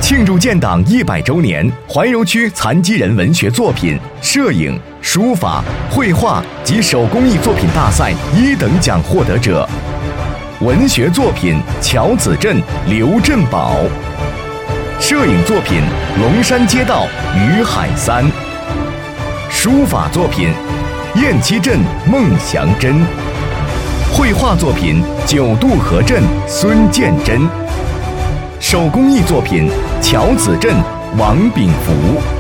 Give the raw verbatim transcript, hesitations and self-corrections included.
庆祝建党一百周年，怀柔区残疾人文学作品、摄影、书法、绘画及手工艺作品大赛一等奖获得者：文学作品乔子镇、刘振宝，摄影作品龙山街道于海三，书法作品雁栖镇孟祥珍，绘画作品九渡河镇孙建珍，手工艺作品乔子镇王炳福。